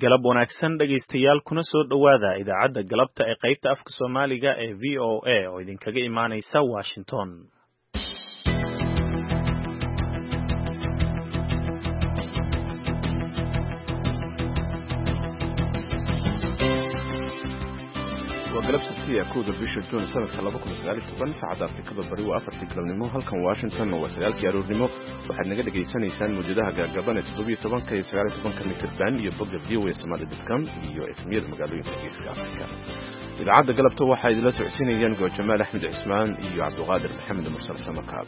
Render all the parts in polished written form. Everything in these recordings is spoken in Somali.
galab wanaagsan dhegaystayaal kuna soo dhowaada idaacadda galabta ee qaybta afka Soomaaliga ee VOA oo idinkaga imaanaysa Washington. galab sabtiya kooda bisha June sanadka 2019 saacada Afrikada bari waa 4 galabnimo halkan Washington waa 9 aroornimo waxaad naga dhageysanaysaan muujadaha gaagaaban ee 17 iyo 19 mitir band iyo bogga VOA.com iyo efmiyada magaalooyinka Geeska Afrika. Idaacadda galabta waxaa idila socodsiinayaan Jamaal Axmed Cismaan iyo Cabduqaadir Maxamed Mursal Samakaab.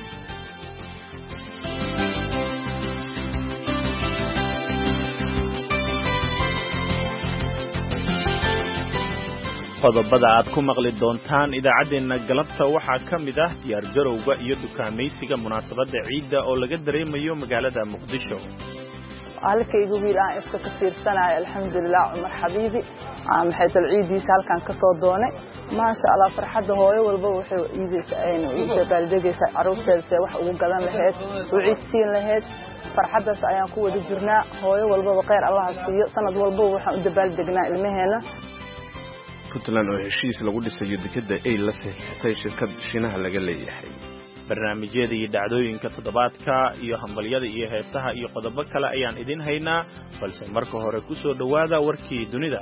qodobada aad ku maqli doontaan idaacadeena galabta waxaa ka mid ah diyaar garowga iyo dukaamaysiga munaasabada ciidda oo laga dareemayo magaalada Muqdisho. halkaygu wiil aan iska ka fiirsanayo alxamdulillah Umar Habiibi maxay tal ciidiisa halkan ka soo doonay ma sha Allah farxadda hooyo walba waxay ciidisa aynu dabaaldegaysa caruurteeda wax ugu gadan lahayd oo ciidsiin lahayd farxaddaas ayaan ku wada jirnaa hooyo walba khayr Allah siiyo sanad walba waxaan u dabaaldegnaa ilmaheena. Puntland oo heshiis lagu dhisayo dekada ay la saxiixatay shirkad Shiinaha laga leeyahay. barnaamijyada iyo dhacdooyinka toddobaadka iyo hambalyada iyo heesaha iyo qodobo kale ayaan idin haynaa balse marka hore ku soo dhawaada warkii dunida.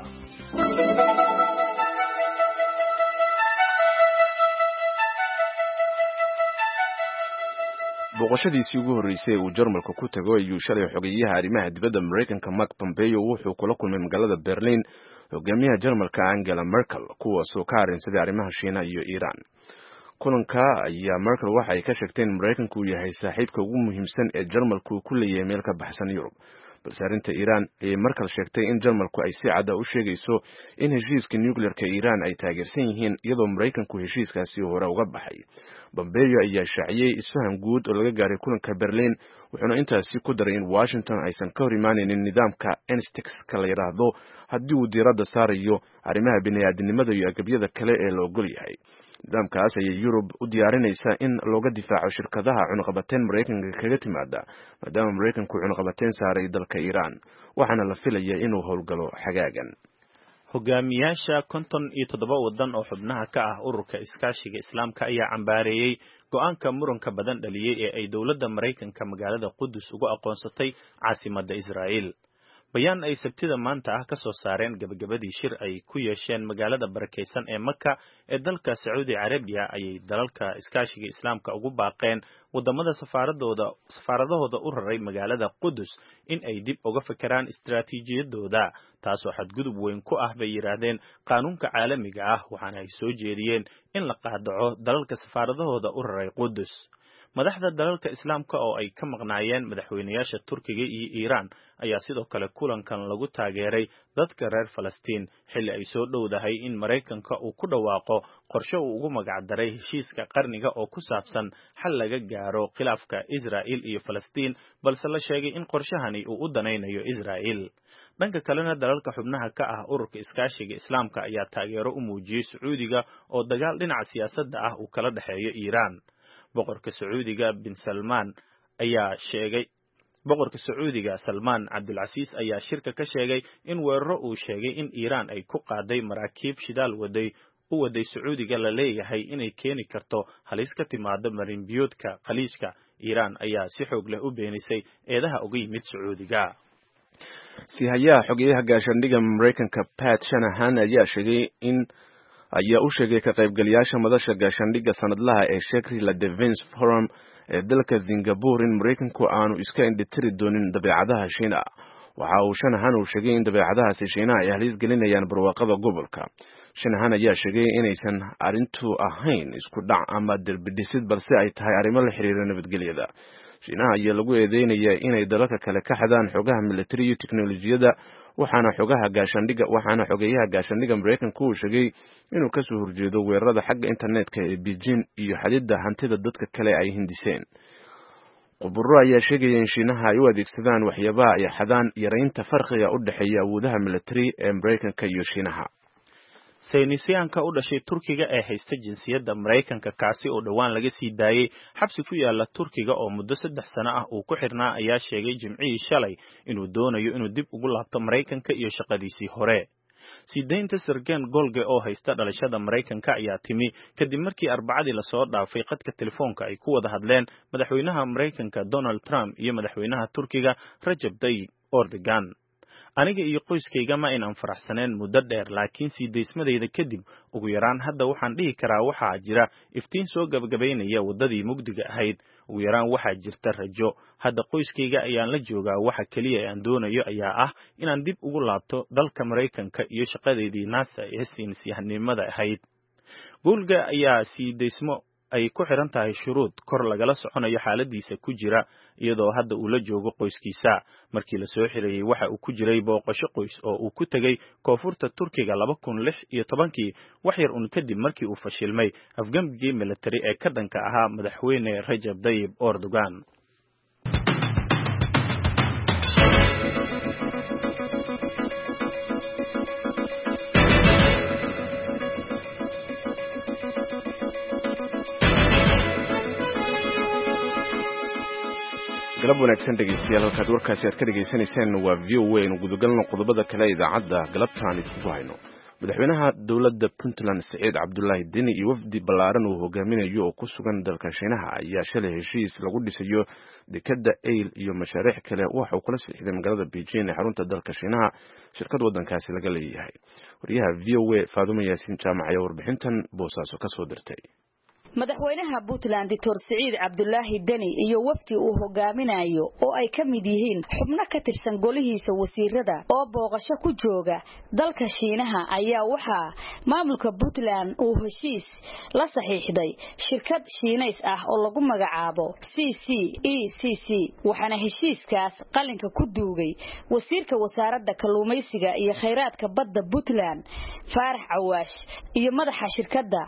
boqoshadiisii ugu horeysay uu Jarmalka ku tago ayuu shalay xogeyaha arrimaha dibadda Mareykanka Mark Pompeo wuxuu kula kulmay magaalada Berlin hogaamiyaha Jarmalka Angela Merkel kuwaasoo ka arrinsaday arrimaha Shiinaha iyo Iran. kulanka ayaa Merkel waxa ay ka sheegtay in Mareykanku uu yahay saaxiibka ugu muhiimsan ee Jarmalku ku leeyahay meel ka baxsan Yurub. balse arrinta Iran ay Merkel sheegtay in Jarmalku ay si cad u sheegayso in heshiiska nuclearka Iran ay taageersan yihiin iyadoo Mareykanku heshiiskaasi hore uga baxay. Pompeo ayaa shaaciyay isfahan guud oo laga gaaray kulanka Berlin wuxuuna intaasi ku daray in Washington aysan ka hor imaanaynin nidaamka NSTEX-ka la yiraahdo haddii uu diiradda saarayo arrimaha bini'aadanimada iyo agabyada kale ee la ogol yahay. nidaamkaas ayay Yurub u diyaarinaysaa in looga difaaco shirkadaha cunaqabateyn Mareykanka kaga timaada maadaama Mareykanku cunaqabateyn saaray dalka Iran waxaana la filayaa inuu howlgalo xagaagan. hogaamiyaasha 57 wadan oo xubnaha ka ah ururka iskaashiga Islaamka ayaa cambaareeyay go'aanka muranka badan dhaliyay ee ay dawladda Mareykanka magaalada Qudus ugu aqoonsatay caasimadda Israa'iil. bayaan ay sabtida maanta ah ka soo saareen gabagabadii shir ay ku yeesheen magaalada barakeysan ee Makka ee dalka Saudi Arabia ayay dalalka iskaashiga Islaamka ugu baaqeen wadamada safaaradahooda u raray magaalada Qudus in ay dib uga fikiraan istiraatiijiyadooda taasoo xadgudub weyn ku ah bay yiraahdeen qaanuunka caalamiga ah waxaana ay soo jeediyeen in la qaadaco dalalka safaaradahooda u raray Qudus. madaxda dalalka Islaamka oo ay ka maqnaayeen madaxweynayaasha Turkiga iyo Iran ayaa sidoo kale kulankan lagu taageeray dadka reer Falastiin xilli ay soo dhowdahay in Mareykanka uu ku dhawaaqo qorshe uu ugu magac daray heshiiska qarniga oo ku saabsan xal laga gaaro khilaafka Israa'iil iyo Falastiin balse la sheegay in qorshahani uu u danaynayo Israa'iil. dhanka kalena dalalka xubnaha ka ah ururka iskaashiga Islaamka ayaa taageero u muujiyay Sacuudiga oo dagaal dhinaca siyaasadda ah uu kala dhaxeeyo Iran. boqorka Sacuudiga Salman Abdulaziz ayaa shirka ka sheegay in weeraro uu sheegay in Iran ay ku qaaday maraakiib shidaal waday Sacuudiga la leeyahay inay keeni karto halis ka timaado marinbiyoodka khaliijka. Iran ayaa si xoog leh u beenisay eedaha uga yimid Sacuudiga. sihayaha xogeyaha gaashaandhigga Mareykanka Pat Shanahan ayaa u sheegay ka qaybgalayaasha madasha gaashaandhigga sanadlaha ee Shangri-La Defense Forum ee dalka Singapore in Mareykanku aanu iska indhitiri doonin dabeecadaha Shiinaha. waxa uu Shanahan sheegay in dabeecadahaasi Shiinaha ay halis gelinayaan barwaaqada gobolka. Shanahan ayaa sheegay inaysan arrintu ahayn isku dhac ama derbidhisid balse ay tahay arrimo la xiriira nabadgelyada. Shiinaha ayaa lagu eedeynayaa inay dalalka kale ka xadaan xogaha military iyo tiknoolajiyada waxaana xogeyaha gaashaandhigga Mareykanku uu sheegay inuu ka soo horjeedo weerarada xagga internetka ee Beijing iyo xadida hantida dadka kale ay hindiseen. khubaro ayaa sheegaya in Shiinaha ay u adeegsadaan waxyaabaha ay xadaan yareynta farqiga u dhaxeeya awoodaha military ee Mareykanka iyo Shiinaha. saynisyaanka u dhashay Turkiga ee haysta jinsiyadda Mareykanka kaasi oo dhawaan laga sii daayay xabsi ku yaala Turkiga oo muddo 3 sano ah uu ku xirnaa ayaa sheegay Jimcihii shalay inuu doonayo inuu dib ugu laabto Mareykanka iyo shaqadiisii hore. Sideynta Sergen Golge oo haysta dhalashada Mareykanka ayaa timi kadib markii Arbacadii la soo dhaafay qadka telefoonka ay ku wada hadleen madaxweynaha Mareykanka Donald Trump iyo madaxweynaha Turkiga Recep Tayyip Erdogan. Aniga iyo qoyskayga ma inaan faraxsaneen muddo dheer laakiin siideysmadayda kadib ugu yaraan hadda waxaan dhihi karaa waxaa jira iftiin soo gabagabaynaya wadadii mugdiga ahayd. Ugu yaraan waxaa jirta rajo. Hadda qoyskayga ayaan la joogaa, waxa kaliya aan doonayo ayaa ah inaan dib ugu laabto dalka Mareykanka iyo shaqadeedii NASA ee saynisyahanimada ahayd. Golga ayaa siideysmo ay ku xiran tahay shuruud kor lagala soconayo xaaladiisa ku jira iyadoo hadda uu la joogo qoyskiisa. Markii la soo xirayay waxa uu ku jiray booqasho qoys oo uu ku tagay koonfurta Turkiga 2016 wax yar un kadib markii uu fashilmay afgambigii military ee ka dhanka ahaa madaxweyne Recep Tayyip Erdogan. galab wanaagsan dhegeystayaal halkaad warkaasi aad ka dhegeysaneysaan waa VOA in gudagalno qodobada kale idaacadda galabtaan idinku hayno. madaxweynaha dowladda Puntland Saciid Cabdullaahi Deni iyo wafdi ballaaran uu hogaaminayo oo ku sugan dalka Shiinaha ayaa shalay heshiis lagu dhisayo dekadda Eyl iyo mashaariic kale waxa uu kula saxiixday magaalada Beijing ee xarunta dalka Shiinaha shirkad waddankaasi laga leeyahay. wariyaha VOA Faadumo Yaasiin Jaamac ayaa warbixintan Boosaaso ka soo dirtay. madaxweynaha Puntland Dr. Saciid Cabdullaahi Deni iyo wafdi uu hogaaminayo oo ay ka mid yihiin xubno ka tirsan golihiisa wasiirada oo booqasho ku jooga dalka Shiinaha ayaa waxa maamulka Puntland uu heshiis la saxiixday shirkad Shiineys ah oo lagu magacaabo CCECC waxaana heshiiskaas qalinka ku duugay wasiirka wasaaradda kalluumaysiga iyo kheyraadka badda Puntland Faarax Awaash iyo madaxa shirkadda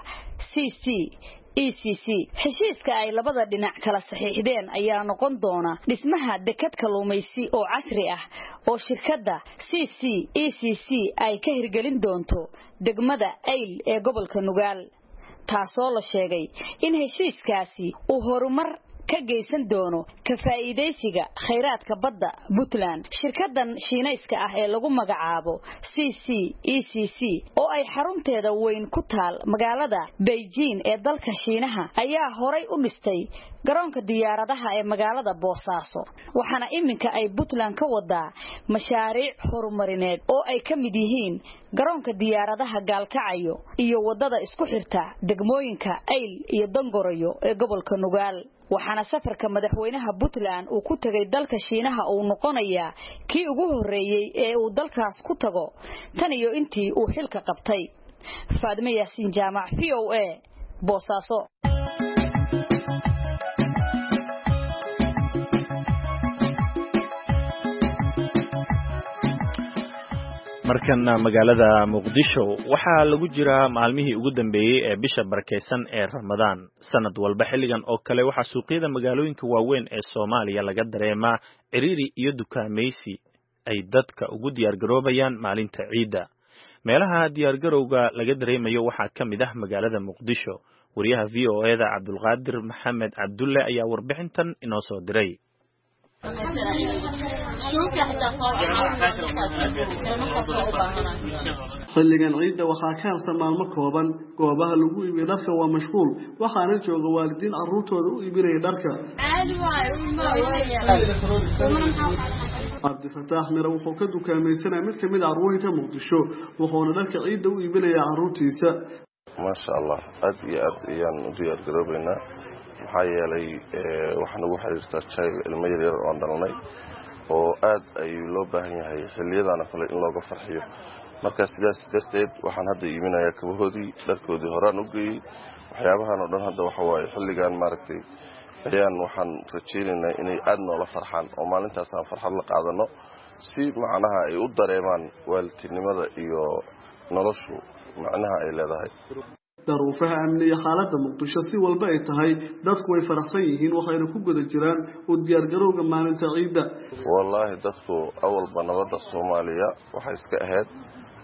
ECC heshiiska ay labada dhinac kala saxiixdeen ayaa noqon doona dhismaha dekad kalluumaysi oo casri ah oo shirkadda CCECC ay ka hirgelin doonto degmada Eyl ee gobolka Nugaal taasoo la sheegay in heshiiskaasi uu horumar ka geysan doono ka faa'iideysiga kheyraadka badda Puntland. shirkadan Shiineyska ah ee lagu magacaabo CCECC oo ay xarunteeda weyn ku taal magaalada Beijing ee dalka Shiinaha ayaa horay u dhistay garoonka diyaaradaha ee magaalada Boosaaso waxaana iminka ay Puntland ka wadaa mashaariic horumarineed oo ay ka mid yihiin garoonka diyaaradaha Gaalkacyo iyo wadada isku xirta degmooyinka Eyl iyo Dongoroyo ee gobolka Nugaal. waxaana safarka madaxweynaha Puntland uu ku tagay dalka Shiinaha uu noqonayaa kii ugu horeeyay ee uu dalkaas ku tago tan iyo intii uu xilka qabtay. Faadumo Yaasiin Jaamac VOA Boosaaso. markana magaalada Muqdisho waxaa lagu jiraa maalmihii ugu dambeeyay ee bisha barakeysan ee Ramadaan. sanad walba xilligan oo kale waxaa suuqyada magaalooyinka waaweyn ee Soomaaliya laga dareemaa ciriiri iyo dukaameysi ay dadka ugu diyaar garoobayaan maalinta Ciida. meelaha diyaar garowga laga dareemayo waxaa ka mid ah magaalada Muqdisho. wariyaha VOA-da Cabdulqaadir Maxamed Cabdulle ayaa warbixintan inoo soo diray. xilligan ciidda waxaa ka harsan maalmo kooban goobaha lagu iibiyo dharka waa mashquul waxaana jooga waalidiin carruurtooda u iibinaya dharka. cabdifataax mire wuxuu ka dukaamaysanaya mid kamid carwooyinka Muqdisho wuxuuna dharka ciidda u iibinayaa carruurtiisa. maasha Allah aad iyo aad ayaan u diyaar garoobaynaa maxaa yeelay waxaan ugu xiriirtaa child ilmo yaryar oo dhalnay oo aad ayuu loo baahan yahay xilliyadana kale in looga farxiyo. marka sidaas darteed waxaan hadda iibinayaa kabahoodii dharkoodii horaan u geeyey waxyaabahan oo dhan hadda waxa waaye xilligan maaragtay ayaan waxaan rajaynaynaa inay aad noola farxaan oo maalintaas aan farxad la qaadano si macnaha ay u dareemaan waalidnimada iyo noloshu macnaha ay leedahay. daruufaha amniga xaaladda Muqdisho si walba ay tahay dadku way faraxsan yihiin waxayna ku guda jiraan u diyaar garowga maalinta Ciida. wallahi dadku awalba nabadda Soomaaliya waxay iska ahayd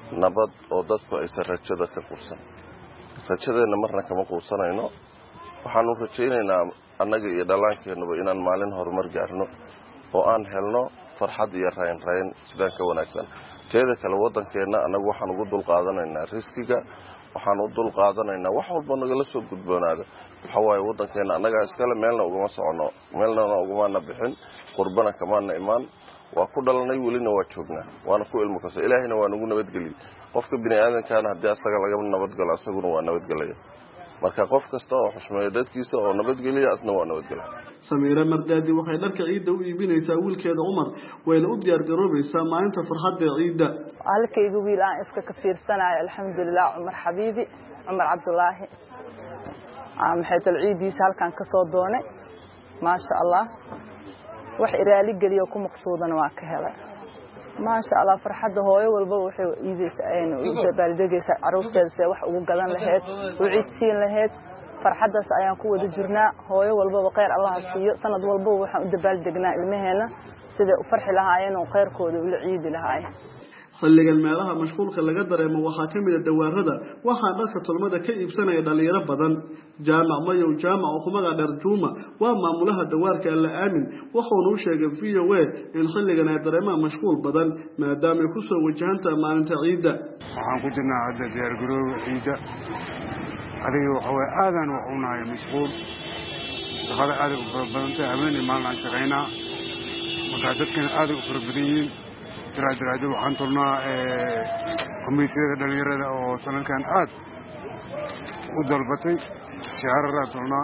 nabad oo dadku aysan rajada ka quusan rajadeena marna kama quusanayno waxaanu rajaynaynaa annaga iyo dhallaankeennuba inaan maalin horumar gaarno oo aan helno farxad iyo rayn sidaan ka wanaagsan teeda kale waddankeenna annagu waxaan ugu dulqaadanaynaa riskiga waxaan u dulqaadanaynaa wax walba nagala soo gudboonaada waxa waaye waddankeenna annagaa iskale meelna ugama soconno meelnana ugamaana bixin qurbana kamaana imaan waa ku dhalanay welina waa joognaa waana ku ilmo kasta ilaahayna waa nagu nabadgeliyey qofka bini aadankaana haddii asaga laga nabadgalo asaguna waa nabadgelaya marka qof kasta oo xushmeeya dadkiisa oo nabadgeliya asna waa nabadgelya Samiira Mardaadi waxay dharka ciida u iibinaysaa wiilkeeda Umar wayna u diyaar garoobaysaa maalinta farxadda ciida halkaygu wiil aan iska ka fiirsanayo alxamdulillah Umar Habibi Umar Abdullaahi maxay tal ciidiisa halkan ka soo doonay ma sha Allah wax iraali galiyo ku maqsuudan waa ka helay ما شاء الله فرحة هواي والبو حلو إيزيس أين وإذا بالدقيس عروس جالسة وح وقدان لهيت وعيدسين لهيت فرحة أيام قوة الجرناء هواي والبو خير الله فيه سند والبو وح إذا بالدقنا المهنة سيد فرح لها عين وخير كود والعيد لها عين xilligan meelaha mashquulka laga dareemo waxa kamid ah dawaarada waxa dharka tolmada ka iibsanaya dhalinyaro badan jaamac mayow jaamac oo kumaga dharjuuma waa maamulaha dawaarka la aamin wuxuu noo sheegay VOA in xilligan ay dareemaan mashquul badan maadaama ay ku soo wajahanta maalinta ciida waxaan ku jirnaa hadda diyaar garowga ciida adiga waxa aadan wax u nahay mashquul shaqada aad u badantahay habeenii maalin shaqeynaa marka dadkan aad u farbadiyeen tiraad waxaan tolnaa kombiyuutarada dhalinyarada oo sanadkan aad u dalbatay shicaarada tolnaa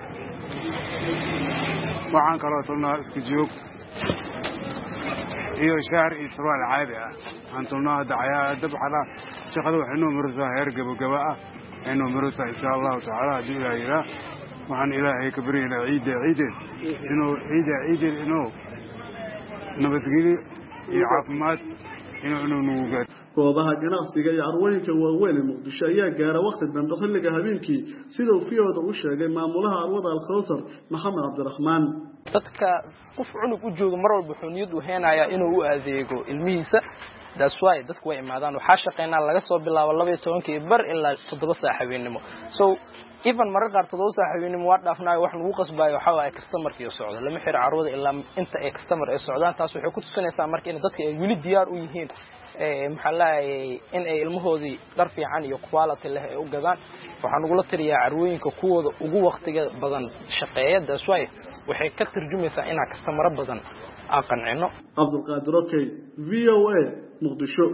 waxaan kaloo tolnaa isku joog iyo shaar iyo surwaal caadi ah aan tolnaa dabxada shaqada waxay noo maraysaa heer gabagaba ah ay noo maraysaa insha allahu tacaala haddii ilaaha yiraa waxaan ilaahay ka baryaynaa ciideed inuu nabadgelyo iyo caafimaad inuu nagu gaaro goobaha ganacsiga iyo carwooyinka waaweyn ee Muqdisho ayaa gaara waqti dambe xilliga habeenkii sida uu fiyoda u sheegay maamulaha arwada Al-Khawsar Maxamed Cabdiraxmaan dadka qof cunug u jooga mar walba xuniyad u heenaya inuu u adeego ilmihiisa that's why dadku way imaadaan waxa shaqeynaa laga soo bilaabo 12 bar ilaa 7 saac habeenimo so even marka qaar 7 saac habeenimo waa dhaafnaa wax lagu qasbayo waxa ay customer-kii socdo lama xir carwada ilaa inta ay customer ay socdaan taas waxay ku tusinaysaa marka in dadka ay wili diyaar u yihiin maxallaay in ay ilmahoodii dhar fiican iyo quality leh ay u gadaan waxaan ugu la tiriyaa carwooyinka kuwooda ugu waqtiga badan shaqeeya that's why waxay ka tarjumaysaa in customer badan aan qancino Abdulqaadir Okay VOA Muqdisho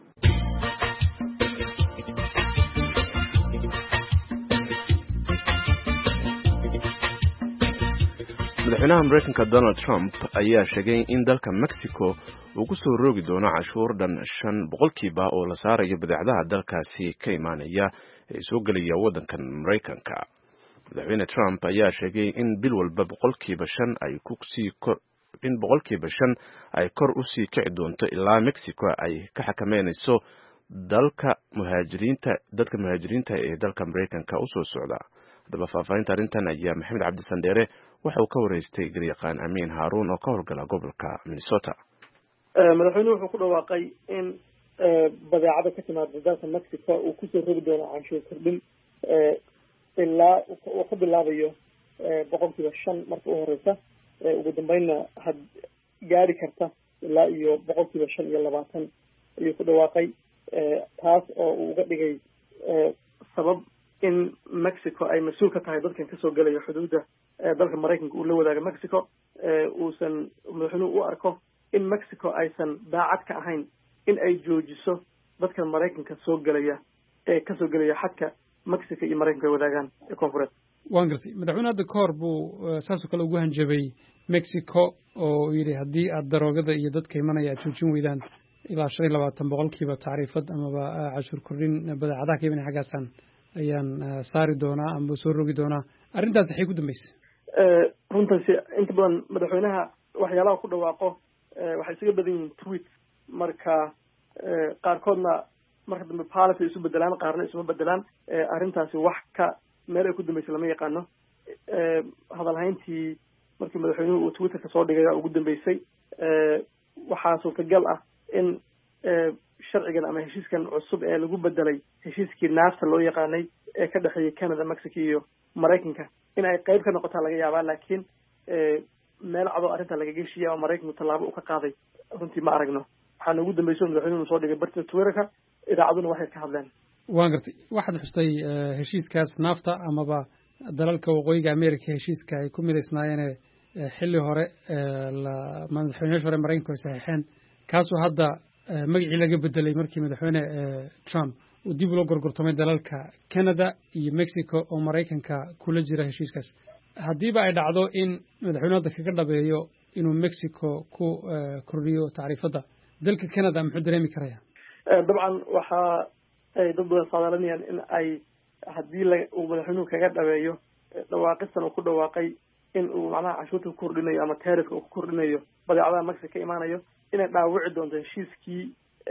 madaxweynaha Mareykanka Donald Trump ayaa sheegay in dalka Mexico uu ku soo roogi doono cashuur dhan 5% oo la saarayo badeecadaha dalkaasi ka imaanaya ee soo galaya waddankan Mareykanka. Madaxweyne Trump ayaa sheegay in bil walba 5% ay kor u sii kici doonto ilaa Mexico ay ka xakameynayso dadka muhaajiriinta ee dalka Mareykanka u soo socda. Hadaba faafahinta arrintan ayaa Maxamed Cabdi Sandheere waxa uu ka wareystay garyaqaan Amiin Haruun oo ka howlgala gobolka Minnesota. madaxweynuhu wuxuu ku dhawaaqay in badeecada ka timaada dalka Mexico uu ku soo rogi doono canshuur kordhin ilaa uu ka bilaabayo 5% marka u horeysa ugu dambeynna had gaari karta ilaa iyo 5% ayuu ku dhawaaqay taas oo uu uga dhigay sabab in Mexico ay mas'uul ka tahay dadkan ka soo galaya xuduudda dalka Mareykanka uu la wadaaga Mexico uusan madaxweynuhu u arko in Mexico aysan daacad ka ahayn in ay joojiso dadka Mareykanka soo galaya ka soo galaya xadka Mexico iyo Mareykanka wadaagaan ee koonfureed waan gartay madaxweynaha hadda kahor buu saas kale ugu hanjabay Mexico oo yiri haddii aad daroogada iyo dadka imanaya joojin weydaan ilaa 25% taariifad amaba cashuur kordhin badeecadaha ka imanaya xagaasan ayaan saari doonaa ama soo rogi doonaa arrintaas waxay ku dambeysay runtii inta badan madaxweynaha waxyaalaha ku dhawaaqo waxay isaga badan yihiin tweet marka qaarkoodna marka dambe policy isu bedelaan qaarna isuma bedelaan arrintaasi wax ka meel ay ku dambeysay lama yaqaano hadalhayntii markii madaxweynuhu uu Twitterka soo dhigay ugu dambeysay waxaa suurtagal ah in sharcigan ama heshiiskan cusub ee lagu bedelay heshiiskii NAFTA loo yaqaanay ee ka dhexeeyay Canada, Mexico iyo Mareykanka in ay qayb ka noqotaa laga yaabaa, laakiin meel cado arrinta laga geshiya oo Mareykanku tallaabo u ka qaaday runtii ma aragno. waxaana ugu dambeysay madaxweynuhu soo dhigay barta Twitterka, idaacaduna waxay ka hadleen. waan gartay waxaad xustay heshiiskaas NAFTA amaba dalalka waqooyiga Amerika heshiiska ay ku midaysnaayeen xilli hore madaxweynayaasha hore Mareykanku ay saxiixeen, kaasoo hadda magacii laga bedelay markii madaxweyne Trump uu dib uga gorgortamay dalalka Canada iyo Mexico oo Mareykanka kula jira heshiiskaas. haddiiba ay dhacdo in madaxweynaha kaga dhabeeyo inuu Mexico ku kordhiyo tacriifada, dalka Canada muxuu dareemi karaya? dabcan waxa ay dad badan saadalinayaan in ay haddii uu madaxweynuhu kaga dhabeeyo dhawaaqistan uu ku dhawaaqay in uu macnaha cashuurta ku kordhinayo ama taarifka uu ku kordhinayo badeecadaha Mexico ka imaanayo inay dhaawici doonto heshiiskii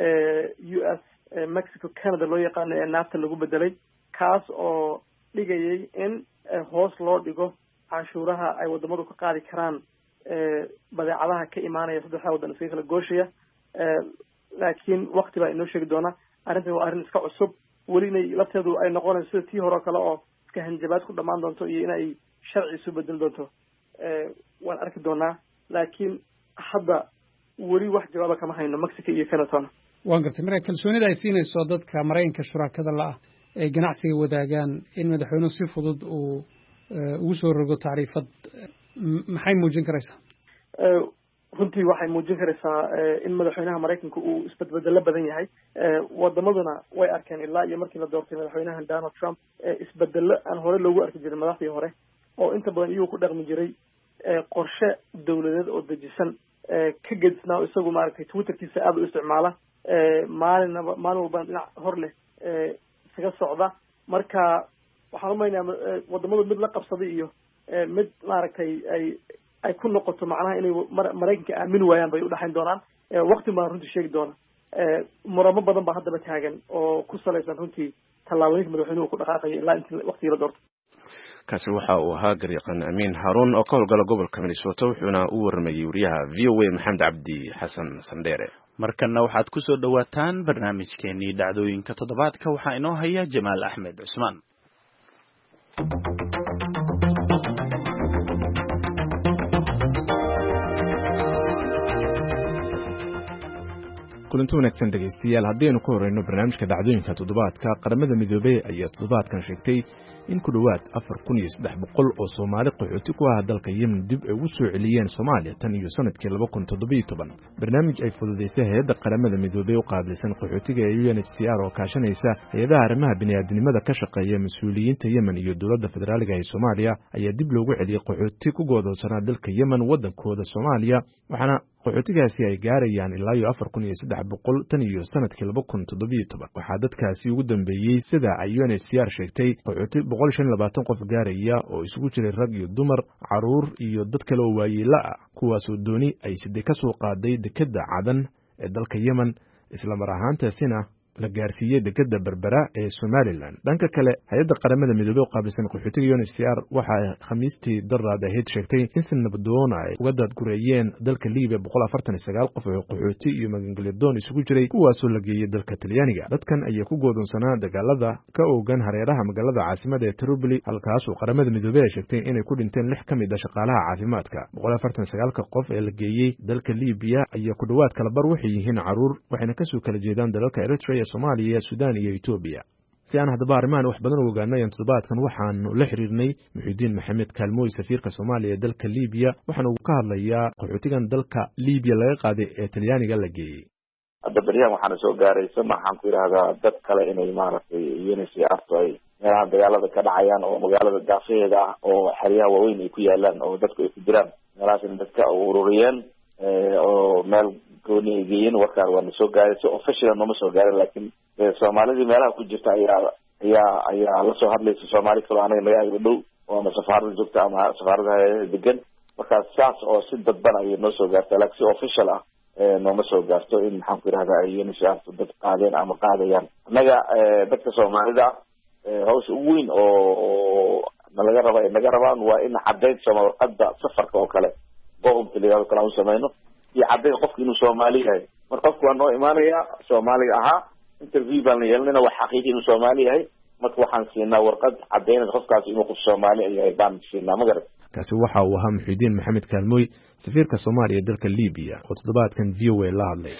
US Mexico Canada loo yaqaano ee NAFTA lagu bedelay, kaas oo dhigayay in hoos loo dhigo cashuuraha ay wadamadu ka qaadi karaan badeecadaha ka imaanaya saddexda waddan iskaga kala gooshaya. laakiin waqti baa inoo sheegi doona. arrintan waa arrin iska cusub, weli inay lafteedu ay noqonayso sida tii hore oo kale oo iska hanjabaad ku dhammaan doonto iyo inay sharci isu bedel doonto waan arki doonaa, laakiin hadda weli wax jawaaba kama hayno Mexico iyo Canada. waan gartay marka kalsoonida ay siinayso dadka Mareykanka shuraakada la ah ee ganacsiga wadaagaan in madaxweynuhu si fudud uu ugu soo rogo tacriifad maxay muujin karaysaa? runtii waxay muujin karaysaa in madaxweynaha Mareykanka uu isbedbedelo badan yahay. wadamaduna way arkeen ilaa iyo markii la doortay madaxweynaha Donald Trump isbedelo aan hore loogu arki jirin madaxdii hore oo inta badan iyuu ku dhaqmi jiray qorshe dawladeed oo dejisan ka gedisnaa isagu maaragtay Twitterkiisa aad u isticmaala maalin walba dhinac hor leh isaga socda. marka waxaan u maleynayaa wadamadu mid la qabsaday iyo mid maaragtay ay ku noqoto macnaha inay Mareykanka aamin waayaan bay u dhaxayn doonaan. waqti baan runtii sheegi doona. muramo badan baa haddaba taagan oo ku salaysan runtii tallaabooyinka madaxweynuhu ku dhaqaaqaya ilaa intii waqtigii la doortay. kaasi waxa uu ahaa garyaqaan Amiin Haruun oo ka howlgala gobolka Minnesota, wuxuuna u warramayay wariyaha VOA Maxamed Cabdi Xasan Sandheere. markana waxaad ku soo dhawaataan barnaamijkeenii dhacdooyinka toddobaadka. waxaa inoo haya Jamaal Axmed Cusmaan. kulanti wanaagsan dhegaystayaal, haddaynu ku horeyno barnaamijka dhacdooyinka toddobaadka, qaramada midoobey ayaa toddobaadkan sheegtay in ku dhowaad 4,300 oo Soomaali qaxooti ku ah dalka Yemen dib ay ugu soo celiyeen Soomaaliya tan iyo sanadkii 2017. barnaamij ay fududeysay hay'adda qaramada midoobey u qaabilsan qaxootiga ee UNHCR oo kaashanaysa hay'adaha arrimaha bini'aadanimada ka shaqeeya mas'uuliyiinta Yemen iyo dowladda federaaliga ee Soomaaliya ayaa dib loogu celiyay qaxooti ku go'doonsanaa dalka Yemen wadankooda Soomaaliya, waxaana qaxootigaasi ay gaarayaan ilaa iyo 4,300 tan iyo sanadkii 2017. waxaa dadkaasi ugu dambeeyey sida ay UNHCR sheegtay qaxooti 125 qof gaaraya oo isugu jiray rag iyo dumar, caruur iyo dad kale oo waayeela ah, kuwaasoo dooni ay sidee ka soo qaaday dekedda Cadan ee dalka Yemen, isla mar ahaantaasina la gaarsiiyey dekedda Berbera ee Somaliland. dhanka kale hay'adda qaramada midoobey oo qaabilsan qaxootiga UNHCR waxay khamiistii daraad ahayd sheegtay in si nabdoon ay uga daadgureeyeen dalka Liibiya 149 qof oo qaxooti iyo magangelyadoon isugu jiray, kuwaasoo la geeyey dalka Talyaaniga. dadkan ayaa ku go'doonsanaa dagaalada ka oogan hareeraha magaalada caasimada ee Tripoli, halkaas oo qaramada midoobey ay sheegtay inay ku dhinteen 6 ka mid ah shaqaalaha caafimaadka. 149 qof ee la geeyey dalka Liibiya ayaa ku dhawaad kala bar waxay yihiin caruur, waxayna kasoo kala jeedaan dalalka Eritrea, Soomaaliya, Suudaan iyo Itoobiya. si aan haddaba arrimahan wax badan u ogaanay toddobaadkan waxaanu la xiriirnay Muxiidiin Maxamed Kaalmooy, safiirka Soomaaliya ee dalka Liibiya, waxaana uu ka hadlayaa qaxootigan dalka Liibiya laga qaaday ee Talyaaniga la geeyey. hadda baryahan waxaana soo gaaraysa maxaan ku yidhaahdaa dad kale inay maaragtay UNHCR ay meelaha dagaalada ka dhacayaan oo magaalada daafeeda ah oo xeryaha waaweyn ay ku yaalaan oo dadku ay ku jiraan meelahaas in dadka ururiyeen oo meel gooni ay geeyeen. warkaan waana soo gaaray si official nooma soo gaarin, laakiin Soomaalidii meelaha ku jirta ayaa la soo hadlaysa Soomaali kale anaga naga dhow oo ama safaarada joogta ama safaaradaha degan. markaas saas oo si dadban ayay noo soo gaartaa, laakiin si official ah nooma soo gaarto in maxaan ku yidhahdaa ay UNHCR dad qaadeen ama qaadayaan. annaga dadka Soomaalida hawsha ugu weyn oo naga rabaan waa in caddayd warqadda safarka oo kale boqomka ligaado kale aan samayno iyo caddayd qofka inuu Soomaali yahay marka qofku waa noo imaanaya Soomaaliga ahaa interview baan yeelanayna wax xaqiiqi inuu Soomaali yahay marka waxaan siinaa warqad cadeynaysa qofkaas inuu qof Soomaali yahay baan siinaa magarad kaasi waxa uu ahaa Muxiidiin Maxamed Kaalmooy safiirka Soomaaliya ee dalka Liibiya oo toddobaadkan VOA la hadlay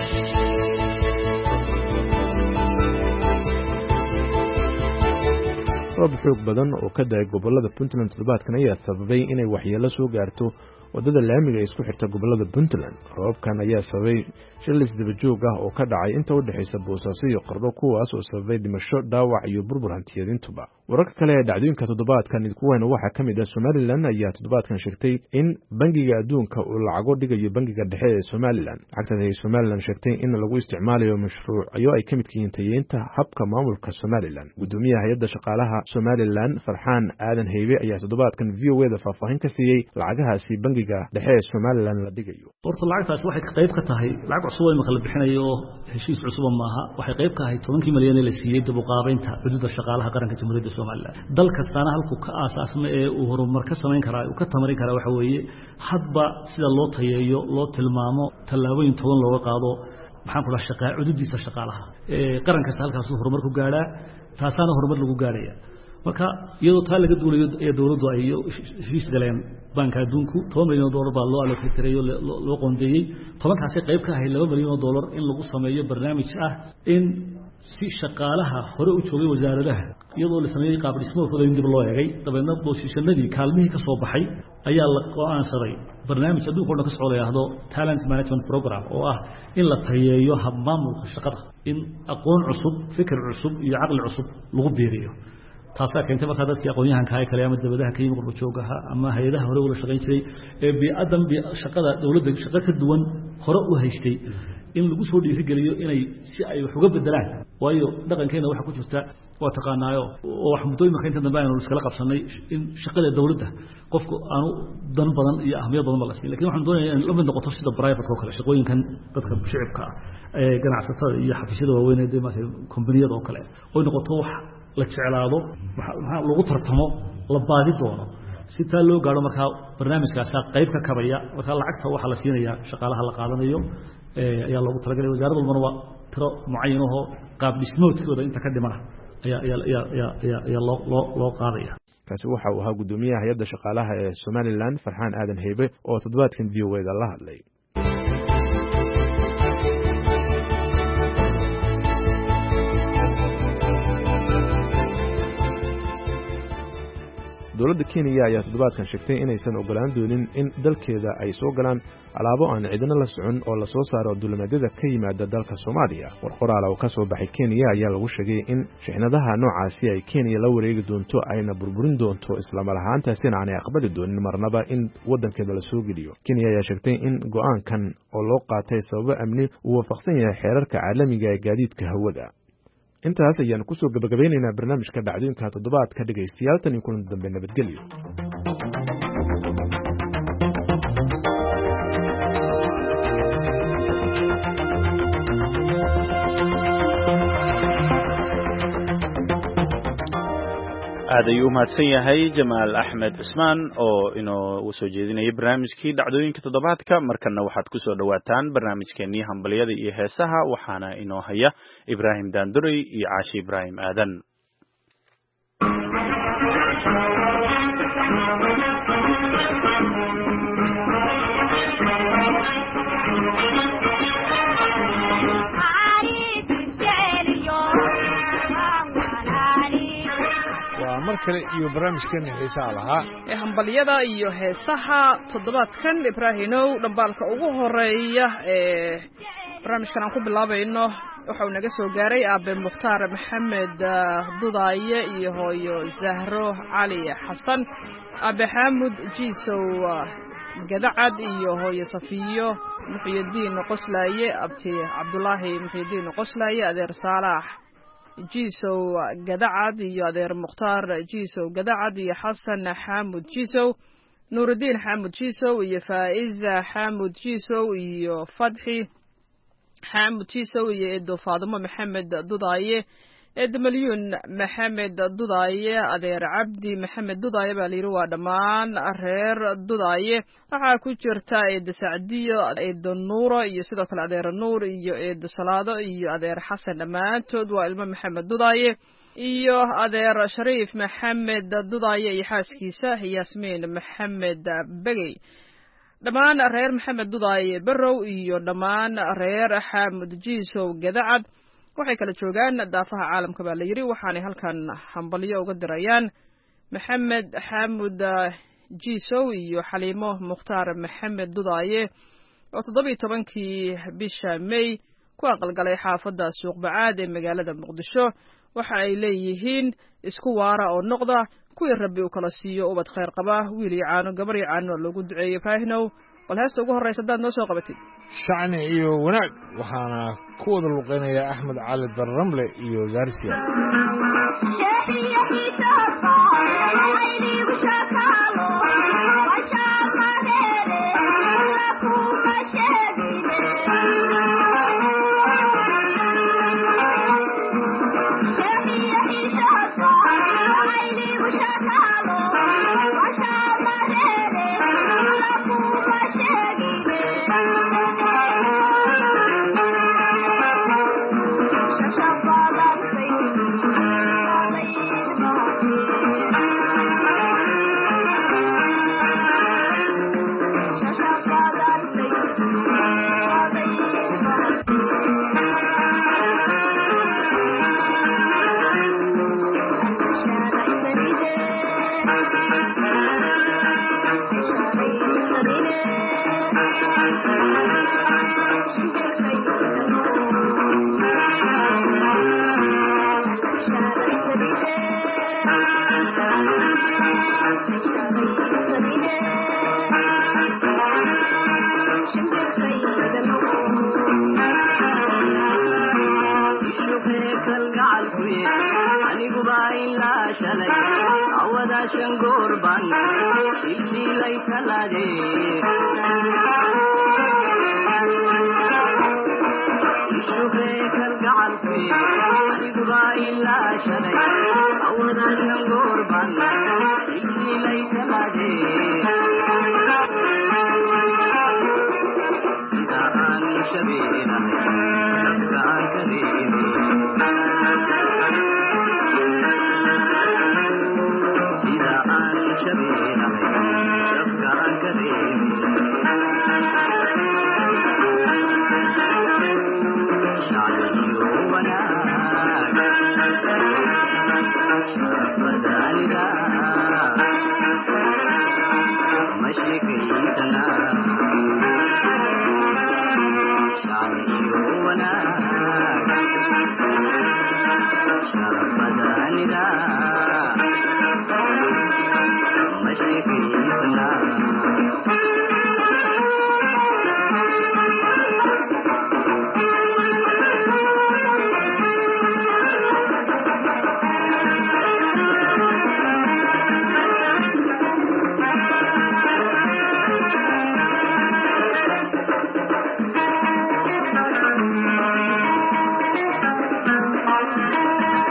roob xoog badan oo ka daay gobolada Puntland toddobaadkan ayaa sababay inay waxyeello soo gaarto wadada laamiga isku xirta gobolada Puntland roobkan ayaa sababay shilis daba joog ah oo ka dhacay inta u dhaxaysa Boosaaso iyo Qardho kuwaas oo sababay dhimasho dhaawac iyo burbur hantiyadeedintuba wararka kale ee dhacdooyinka toddobaadkan idkuweyna waxaa ka mid ah Somaliland ayaa toddobaadkan sheegtay in bangiga adduunka uu lacago dhigayo bangiga dhexe ee Somaliland lacagtaas ay Somaliland sheegtay in lagu isticmaalayo mashruucyo ay ka mid yihiin tayeynta habka maamulka Somaliland gudoomiyaha hay'adda shaqaalaha Somaliland Farxaan Aadan Haybe ayaa toddobaadkan VOA-da faahfaahin ka siiyay lacagahaasi bangiga dhexe ee Somaliland la dhigayo horta lacagtaas waxay qayb ka tahay lacag cusub oo la bixinayo heshiis cusub maaha waxay qayb ka tahay 10 milyan ee la siiyay dib u qaabaynta xuduudda shaqaalaha qaranka Jamhuuriyadda Soomaaliland dal kastaana halku ka aasaasmay ee uu horumar ka sameyn kara uu ka tamarin kara waxa weeye hadba sida loo tayeeyo loo tilmaamo talaabooyin toban looga qaado maxaan ku dhahay shaqaa xuduudiisa shaqaalaha qaranka halkaas uu horumar ku gaaraa taasana horumar lagu gaaraya marka iyadoo taa laga duulayo ee dawladdu ay heshiis galeen banka adduunku $10 milyan baa loo allocateeyo loo qoondeeyay 10 kaasi qayb ka ahay $2 milyan in lagu sameeyo barnaamij ah in si shaqaalaha hore u joogay wasaaradaha iyadoo la sameeyay qaab dhismoodkooda in dib loo eegay dabeedna boosishanadii kaalmihii ka soo baxay ayaa la go'aansaday barnaamij adduunka oo ka socdo talent management program oo ah in la tayeeyo hab maamulka shaqada in aqoon cusub fikir cusub iyo aqli cusub lagu biiriyo taasoo keentay marka dadkii aqoonyahanka ay kale ama dabadaha ka yimid joogaha ama hay'adaha hore u shaqeyn jiray ee bi'adan shaqada dawladda shaqo ka duwan hore u haystay in lagu soo dhiirigeliyo inay si ay wax uga bedelaan waayo dhaqankeena waxa ku jirta waa taqaanaayo oo wax mudooyinka inta dambe aynu iskala qabsanay in shaqada dawladda qofku aanu dan badan iyo ahmiyad badan la siin laakiin waxaan doonayaa in la mid noqoto sida private oo kale shaqooyinkan dadka shicibka ee ganacsatada iyo xafiisyada waaweyn ee maasay kompaniyada oo kale oo noqoto wax la jeclaado waxa lagu tartamo la baadi doono si taa loo gaaro marka barnaamijkaas qayb ka kabaya marka lacagta waxa la siinaya shaqaalaha la qaadanayo ayaa loogu talagalay wasaaradda walbana waa tiro mucayan oo qaab dhismoodkooda inta ka dhimana ayaa loo qaadaya kaasi waxa uu ahaa gudoomiyaha hay'adda shaqaalaha ee Somaliland Farxaan Aadan Haybe oo toddobaadkan VOA-da la hadlay dowladda Kenya ayaa toddobaadkan sheegtay inaysan ogolaan doonin in dalkeeda ay soo galaan alaabo aan cidina la socon oo la soo saaro duulimaadyada ka yimaada dalka Soomaaliya warqoraal oo ka soo baxay Kenya ayaa lagu sheegay in shixnadaha noocaasi ay Kenya la wareegi doonto ayna burburin doonto isla marhaantaasina aanay aqbali doonin marnaba in wadankeeda la soo geliyo Kenya ayaa sheegtay in go'aankan oo loo qaatay sabab amni uu waafaqsan yahay xeerarka caalamiga ee gaadiidka hawada intaas ayaan ku soo gabagabeynaynaa barnaamijka dhacdooyinka toddobaadka dhageystayaal tan iyo kulan dambe nabadgelyo aad ayuu u mahadsan yahay Jamaal Axmed Cusmaan oo inoo soo jeedinayay barnaamijkii dhacdooyinka toddobaadka markana waxaad ku soo dhawaataan barnaamijkeenii hambaliyada iyo heesaha waxaana inoo haya Ibraahim Daanduray iyo Caashi Ibraahim Aadan mar kale iyo barnaamijkeena heesaha lahaa ee hambaliyada iyo heesaha toddobaadkan Ibraahimow dhambaalka ugu horeeya ee barnaamijkan aan ku bilaabayno waxa uu naga soo gaaray aabe Mukhtaar Maxamed Dudaaye iyo hooyo Zahro Cali Xasan aabe Xamud Jiisow Gadacad iyo hooyo Safiyo Muxyidiin Qoslaaye abti Cabdullaahi Muxyidiin Qoslaaye adeer Saalax Jiisow Gadacad iyo adeer Mukhtaar Jiisow Gadacad iyo Xasan Xamud Jiisow Nuuruddin Xamud Jiisow iyo Faa'iza Xamud Jiisow iyo Fadxi Xamud Jiisow iyo Edo Faadimo Maxamed Dudaaye eedamalyuun maxamed dudaaye adeer cabdi maxamed dudaaye baa layidhi waa dhammaan reer dudaaye waxaa ku jirta eeda sacdiyo eeda nuuro iyo sidoo kale adeer nuur iyo eeda salaado iyo adeer xasan dhammaantood waa ilmo maxamed dudaaye iyo adeer shariif maxamed dudaaye iyo xaaskiisa yaasmiin maxamed begey dhammaan reer maxamed dudaaye barrow iyo dhammaan reer xaamud jiisow gadacad waxay kala joogaan daafaha caalamka baa layidhi waxaanay halkan hambalyo uga dirayaan maxamed xaamud jiisow iyo xaliimo mukhtaar maxamed dudaaye oo 17 bisha May ku aqalgalay xaafadda Suuqbacaad ee magaalada Muqdisho waxa ay leeyihiin isku waara oo noqda kuwii Rabbi uu kala siiyo ubad khayr qaba wiil iyo caano gabar iyo caano lagu duceeyo Ibraahimow bal heesta ugu horeysa dad noo soo qabatid shacni iyo wanaag waxaana ku wada luqeynaya Axmed Cali Darramle iyo Garcia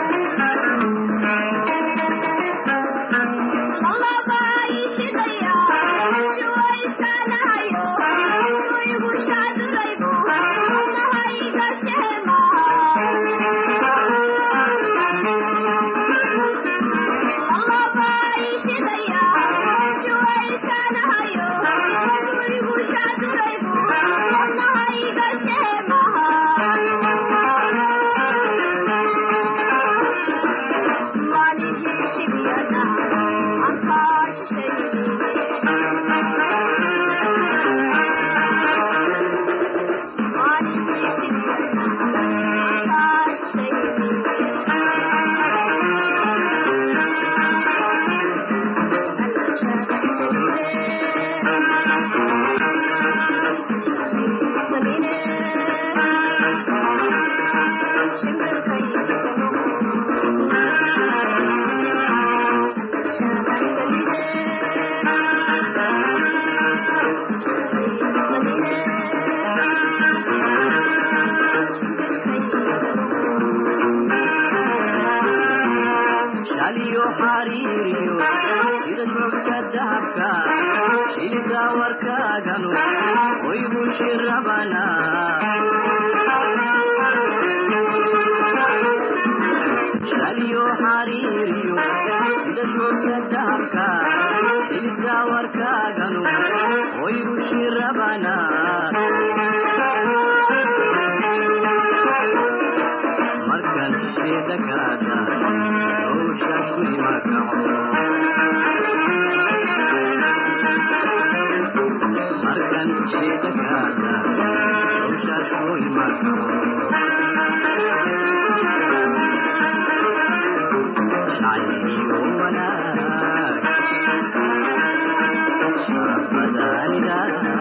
Allah dahabka shilinka warkaaganu way bushirabana shaliyo xariiriyo sidashooka dahabka shilinka warkaaganu way bushirabana markan sheeda kaada hawsha kulimakaco markan sheeda kaada hawsha kulimakaco shacniyo wanaag sharafadaanida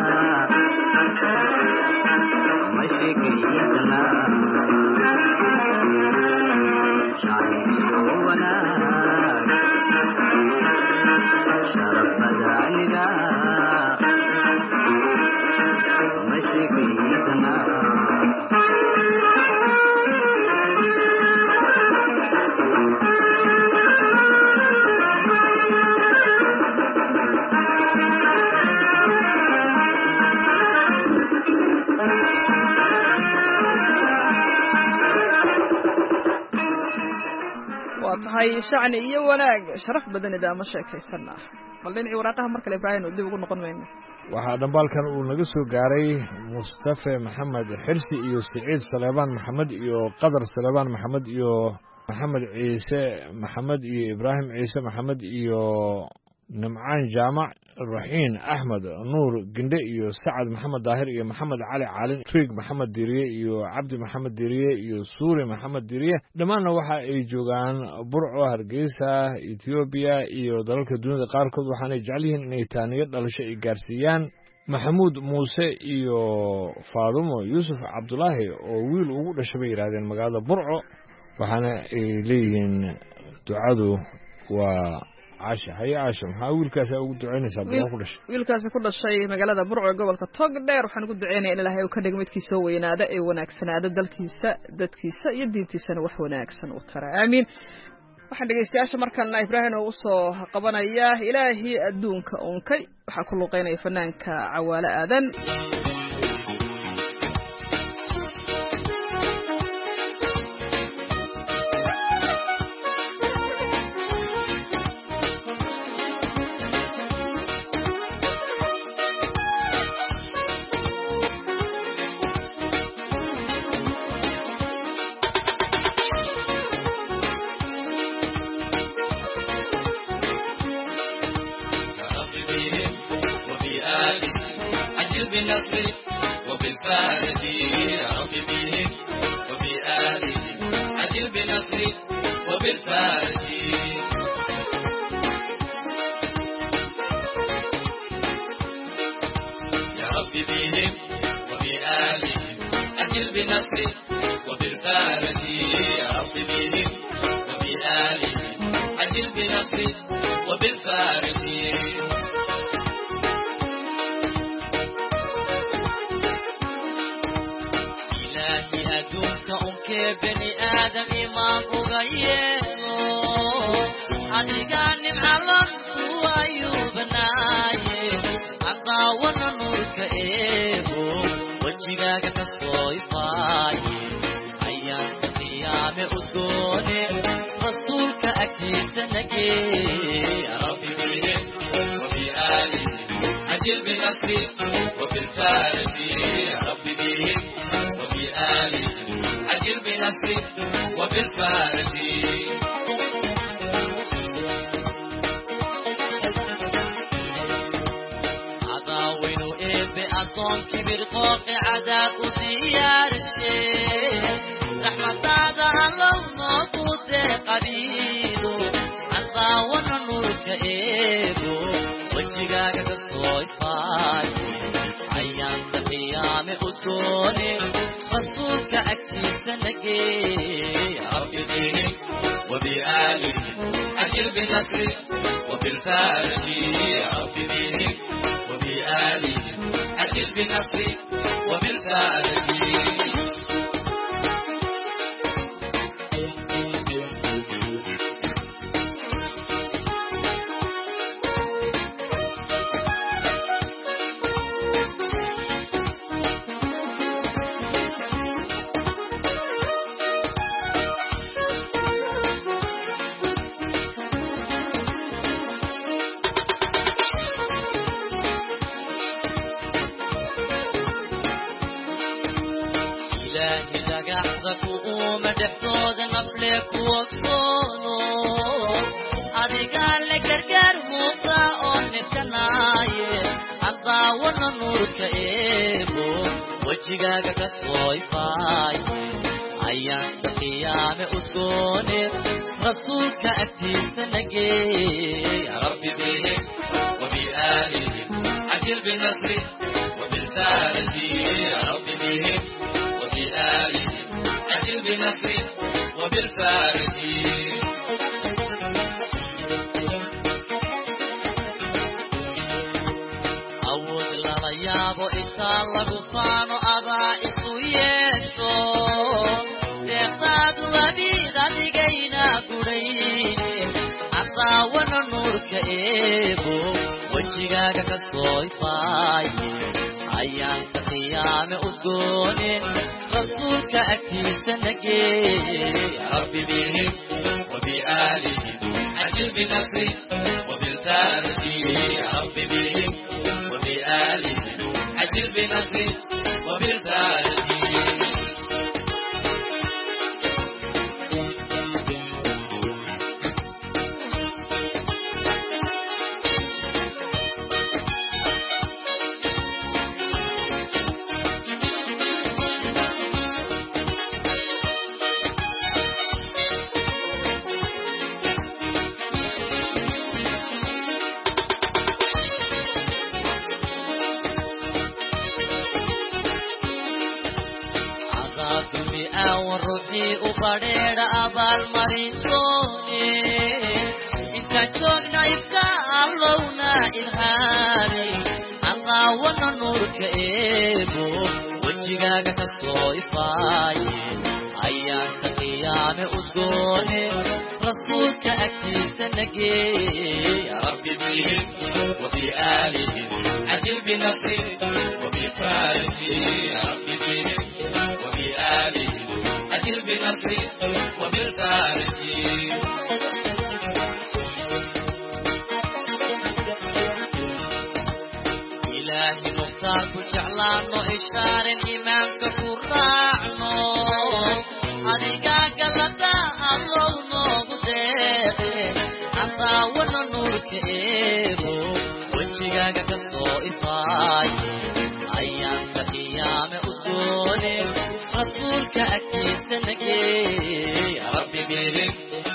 mashegayidana tahay shacni iyo wanaag sharaf badan idaama sheekaysana bal dhinacii waraaqaha mar kale ibraahim dib ugu noqon mayno waxaa dhambaalkan uu naga soo gaaray mustafe maxamed xirsi iyo siciid saleebaan maxamed iyo qadar saleebaan maxamed iyo maxamed ciise maxamed iyo ibraahim ciise maxamed iyo nimcaan jaamac raxiin axmed nuur gindhe iyo sacad maxamed daahir iyo maxamed cali caalin trig maxamed diriye iyo cabdi maxamed diriye iyo suuri maxamed diriye dhammaanna waxa ay joogaan burco hargeysa etoobiya iyo dalalka dunida qaarkood waxaanay jecel yihiin inay taaniyo dhalasho ay gaarsiiyaan maxamuud muuse iyo faadumo yuusuf cabdulaahi oo wiil ugu dhashay bay yidhaahdeen magaalada burco waxaana ay leeyihiin ducadu waa caasha haye caasha maxaa wiilkaasi ugu ducaynaysaa burco ku dhashay wiilkaasi ku dhashay magaalada burco ee gobolka togdheer waxaan ugu duceynayaa in ilaahay uu ka dhigo midkii soo weynaada ee wanaagsanaada dalkiisa dadkiisa iyo diintiisana wax wanaagsan u tara aamiin waxaan dhegeystayaasha markana ibraahim oo usoo qabanaya ilaahii adduunka unkay waxaa ku luqeynaya fanaanka cawaale aadan بنصرك وبالفارج يا رب بهم وبآله عجل بنصرك وبالفارج يا رب بهم وبآله عجل بنصرك وبالفارج يا رب بهم وبآله عجل بنصرك وبالفارج بني آدم إيمان وغيره أدقاني معلم وأيوب نايه عطاونا نور كئيبه وجيغاك تصويفايه أيام قيام أدوني رسولك أكيس نجي يا ربي بهم وبآله عجل بنصري وبالفارج يا ربي بهم وبآله عجل بنصرك وبالفارج عضاوين وإبي أصون كبير فوق عذاب وديار الشيخ رحمة هذا الله نقود قبيله عضاوين نور كإبو وجيغاك تصوي فاجي أيام تقيام أدوني رسولك أكيد نجي يا رب ديني وبآله أجل بنصرك وبالفارج يا رب ديني وبآله أجل بنصرك وبالفارج إلهي لقحظك ومدحتود نفلك وكسونو أدي قال لك قرقر موقع نتناي أضاونا نورك إيبو وجيغاك كسوي فاي أيام قيام أسوني رسولك أتيت نجي يا ربي بهم وبآلهم عجل بنصري وبالفارج يا ربي بهم وبآلهم عجل بنصري وبالفارج أود لنا يابو إسال لغفانو أبا إسويتو تقاد وبيد لغينا قريني أطاونا نورك إيبو وجيغاك كسوي فاي أيام قيام أسوني رسولك أكيد نجي يا ربي بهم وبآلهم عجل بنصري وبالفارج يا ربي بهم وبآلهم عجل بنصري وبالفارج والروحي وبرير أبال مريضوني إنت جونا يبقى اللونا إلهاني أطاونا نورك إيبو وجيغاك كسوي فاي أيام قيام أسوني رسولك أكيد نجي يا ربي بهم وبآلهم عجل بنصري وبفارجي يا ربي بهم وبآلهم عجل بنصري وبالفارج إلهي مختار كجعلانو إشار إمامك كراعنو أديقا قلتا اللونو بديقي أطاونا نورك إيبو وجيقا كسو إفاي أيام قيام أسوني رسولك أكيد نجي يا ربي بهم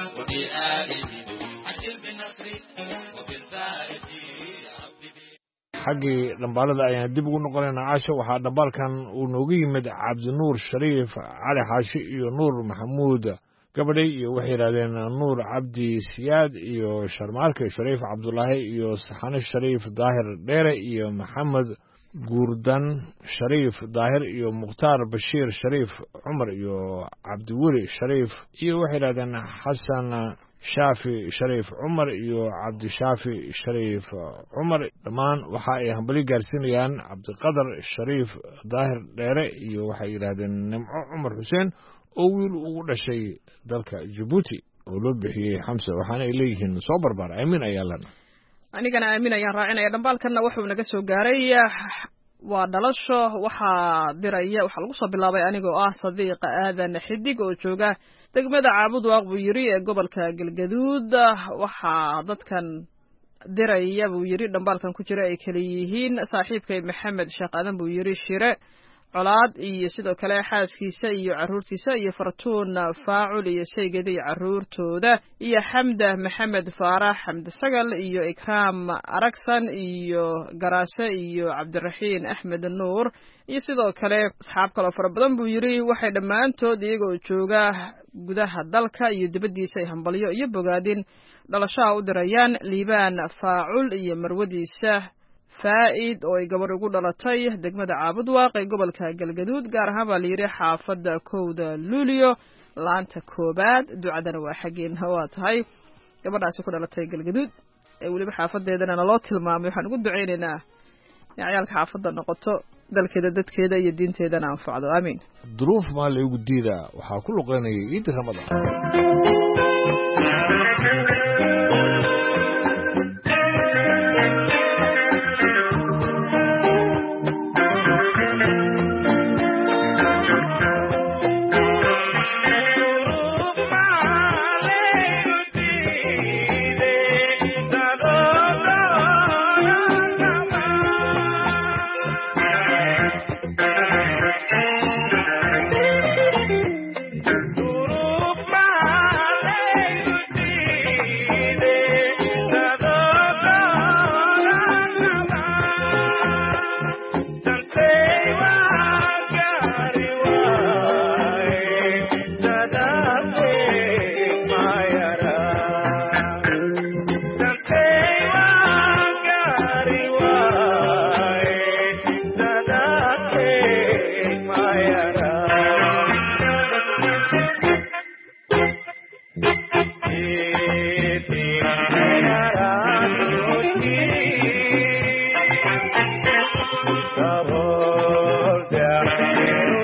وبآلهم عجل بنصري وبالفارج يا ربي xaggii dhambaalada ayaan dib ugu noqonaynaa caasho waxaa dhambaalkan uu noogu yimid cabdinuur shariif cali xaashi iyo nuur maxamuud gabadhay iyo waxay yidhahdeen nuur cabdi siyaad iyo sharmaarke shariif cabdulaahi iyo saxane shariif daahir dheere iyo maxamed guurdan shariif daahir iyo mukhtaar bashiir shariif cumar iyo cabdiweli shariif iyo waxay yidhahdeen xasan shaafi shariif cumar iyo cabdishaafi shariif cumar dhammaan waxa ay hambali gaarsiinayaan cabdiqadar shariif daahir dheere iyo waxay yidhaahdeen nimco cumar xuseen oo wiil ugu dhashay dalka jabuuti oo loo bixiyey xamse waxaana ay leeyihiin soo barbaar aamin ayaa lana anigana aamin ayaan raacinaya dhambaalkanna wuxuu naga soo gaaray waa dhalasho waxaa diraya waxaa lagu soo bilaabay anigoo ah sadiiqa aadan xidig oo jooga degmada caabud waaq buu yidhi ee gobolka galgaduud waxaa dadkan diraya buu yidhi dhambaalkan ku jira ay kala yihiin saaxiibkay maxamed sheekh aadan buu yidhi shire colaad iyo sidoo kale xaaskiisa iyo caruurtiisa iyo fartuun faacul iyo shaygada iyo caruurtooda iyo xamda maxamed faarax xamde sagal iyo ikraam aragsan iyo garaase iyo cabdiraxiin axmed nuur iyo sidoo kale asxaab kaloo fara badan buu yidhi waxay dhammaantood iyagoo jooga gudaha dalka iyo dibaddiisa ay hambalyo iyo bogaadin dhalashaha u dirayaan liibaan faacul iyo marwadiisa faa'id oo ay gabar ugu dhalatay degmada caabud waaq ee gobolka galgaduud gaar ahaan baa layidhi xaafadda kowda luulio laanta koobaad ducadana waa xaggeena waa tahay gabadhaasi ku dhalatay galgaduud ee weliba xaafadeedana naloo tilmaamay waxaan ugu ducaynaynaa in ciyaalka xaafadda noqoto dalkeeda dadkeeda iyo diinteedana anfacdo aamiin duruuf maa laygu diidaa waxaa ku luqeynaya ciidda ramadaan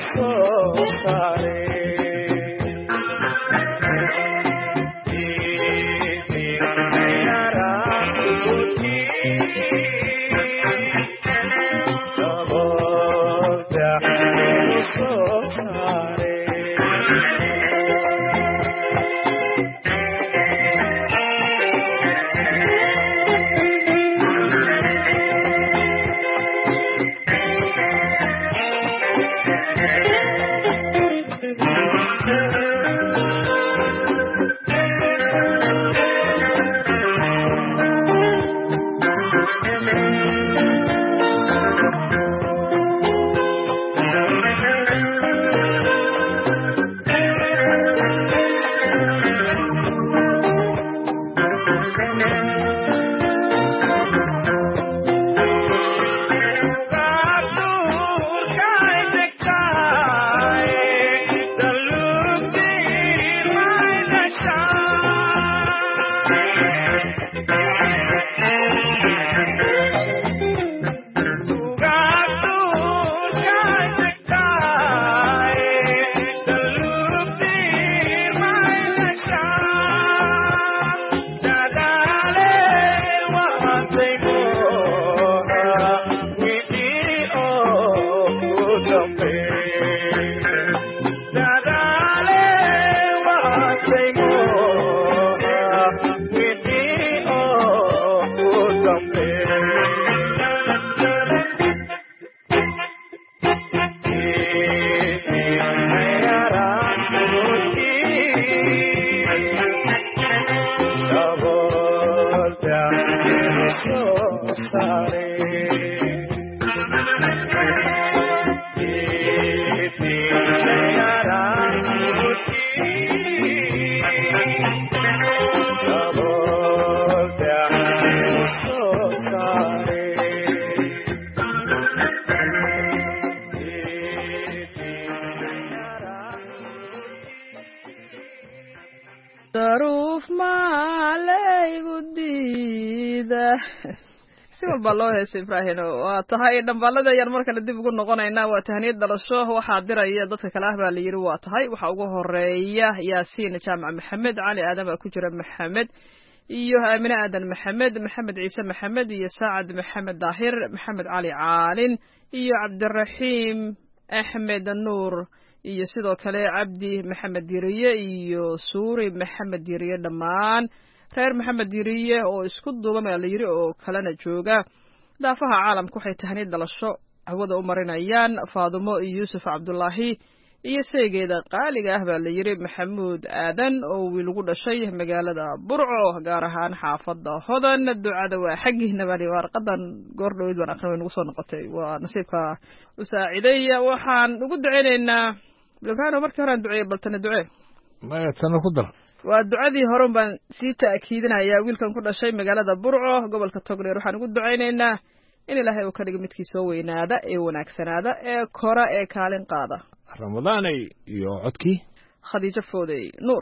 si walba loo heesay Ibrahim waa tahay dhambalada yar marka la dib ugu noqonaynaa waa tahniyad dhalasho waxa diraya dadka kale ah baa la yiri waa tahay waxa ugu horeeya Yaasiin Jaamac Maxamed Ali Aadan baa ku jira Maxamed iyo Aamina Aadan Maxamed Maxamed Ciise Maxamed iyo Saacad Maxamed Daahir Maxamed Ali Caalin iyo Cabdiraxiim Ahmed Nuur iyo sidoo kale Cabdi Maxamed Diriye iyo Suuri Maxamed Diriye dhamaan reer Maxamed Diriye oo isku duubay la yiri oo kalena jooga daafaha caalamka waxay tahniyad dhalasho hawada u marinayaan Faadumo iyo Yuusuf Cabdullaahi iyo seegeeda qaaliga ah baa la yiri Maxamuud Aadan oo wiil ugu dhashay magaalada Burco gaar ahaan xaafadda Hodan ducada waa xaqiina bari warqadan goordhoweyd baan aqoon ugu soo noqotay waa nasiibka u saaciday waxaan ugu duceynaynaa Ibrahim markii hore aan duceeyay baltana ducee ma tan ku dar waa ducadii hore baan sii taakiidinayaa wiilkan ku dhashay magaalada Burco gobolka Togdheer waxaan ugu duceynaynaa in Ilaahay uu ka dhigo midkii soo weynaada ee wanaagsanaada ee kora ee kaalin qaada Ramadaanay iyo codkii Khadiija Foodey Nuur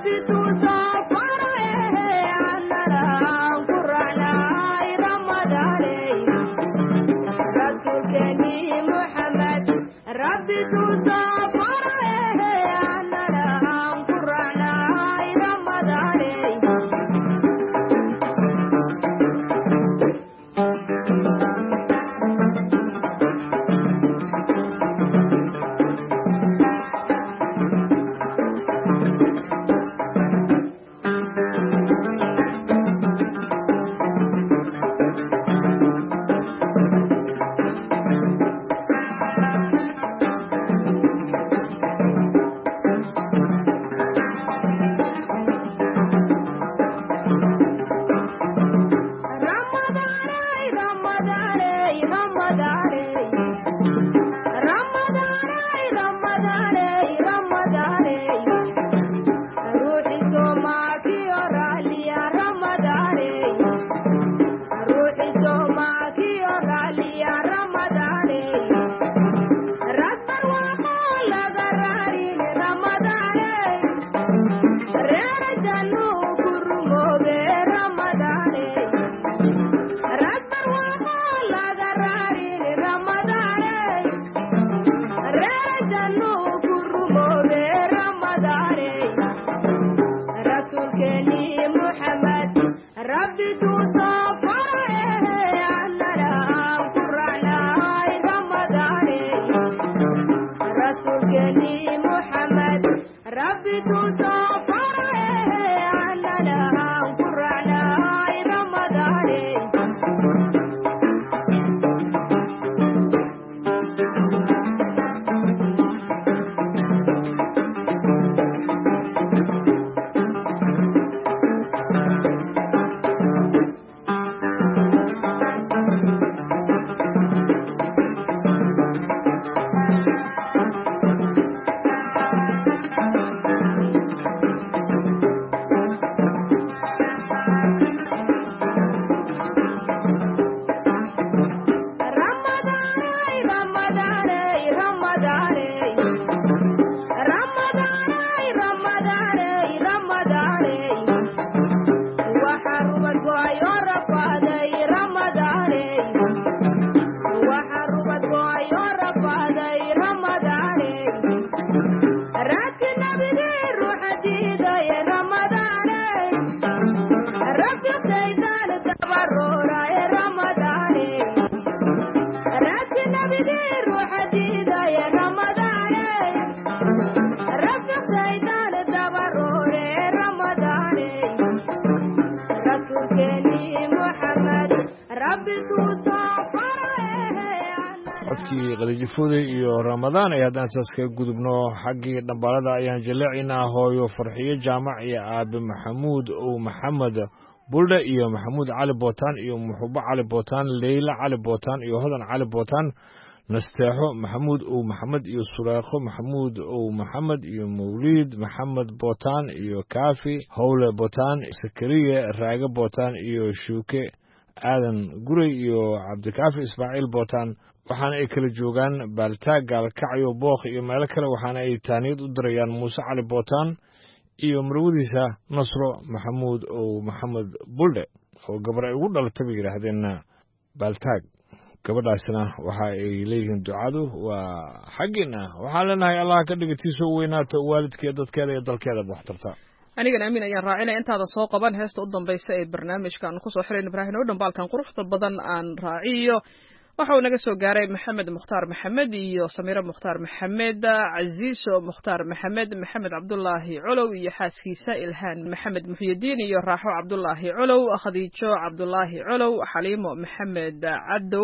codkii qadajifuday iyo ramadaan ay haddaan saas kaga gudubno xaggii dhambaalada ayaan jaleecaynaa hooyo farxiyo jaamac iyo aabe maxamuud ow maxamed buldhe iyo maxamuud cali bootaan iyo muxubo cali bootaan leyla cali bootaan iyo hodan cali bootaan nasteexo maxamuud ow maxamed iyo suleekho maxamuud ow maxamed iyo mawliid maxamed bootaan iyo kaafi howle bootaan sakariye raage bootaan iyo shuuke aadan guray iyo cabdikaafi ismaaciil bootaan waxaana ay kala joogaan baaltaag gaalkacyo bookh iyo meelo kale waxaana ay taaniyad u dirayaan muuse cali bootaan iyo marwadiisa nasro maxamuud ow maxamed buldhe oo gabar ay ugu dhalatay bay yidhaahdeen baaltaag gabadhaasina waxa ay leeyihiin ducadu waa xaggiina waxaan leenahay allah ka dhigatiisa u weynaato waalidkeeda dadkeeda iyo dalkeeda waxtarta anigana aamin ayaan raacinaya intaadan soo qaban heesta u dambaysa ee barnaamijkan kusoo xirayn ibraahim oo dhambaalkan quruxda badan aan raaciyo waxa uu naga soo gaaray maxamed mukhtaar maxamed iyo samiire mukhtaar maxamed casiiso mukhtaar maxamed maxamed cabdulaahi colow iyo xaaskiisa ilhaan maxamed muxyidiin iyo raaxo cabdulaahi colow khadiijo cabdulaahi colow xaliimo maxamed cadow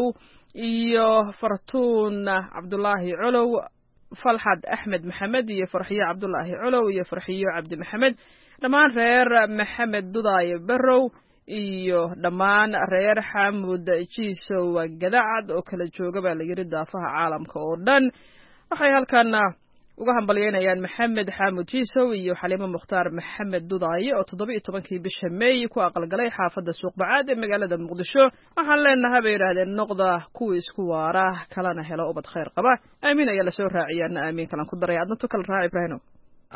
iyo fartuun cabdulaahi colow falxad axmed maxamed iyo farxiyo cabdulaahi colow iyo farxiyo cabdi maxamed dhammaan reer maxamed dudaaye barrow iyo dhammaan reer xaamud jiisow gadacad oo kala jooga baa la yidhi daafaha caalamka oo dhan waxay halkan uga hambalyeynayaan maxamed xaamud jiisow iyo xaliimo mukhtaar maxamed dudaaye oo 17 bisha May ku aqalgalay xaafadda suuq bacaad ee magaalada muqdisho waxaan leenahay bay yiraahdeen noqda kuwa isku waara kalena helo ubad khayr qaba aamin ayaa la soo raaciyaan aamin kalan ku daray adna to kala raaci ibraahim